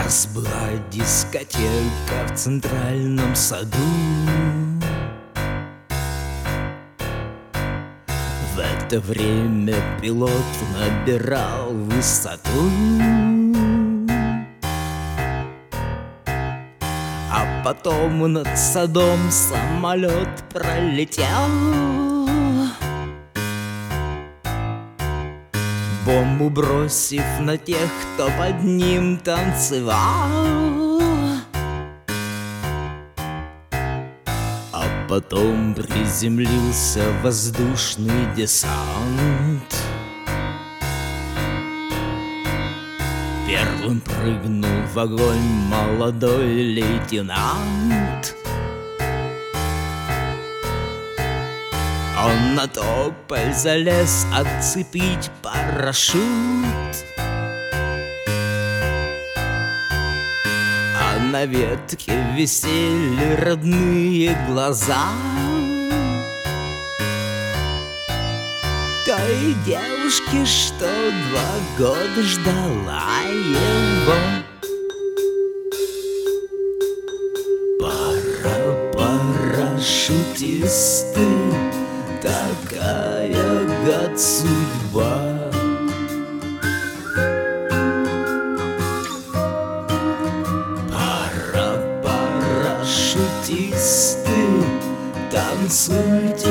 Раз была дискотека в центральном саду. В это время пилот набирал высоту, а потом над садом самолет пролетел, бомбу бросив на тех, кто под ним танцевал. А потом приземлился воздушный десант. Первым прыгнул в огонь молодой лейтенант. Он на тополь залез отцепить парашют, а на ветке висели родные глаза той девушки, что 2 года ждала его. Парашютисты, такая гад судьба. Парашютисты, танцуйте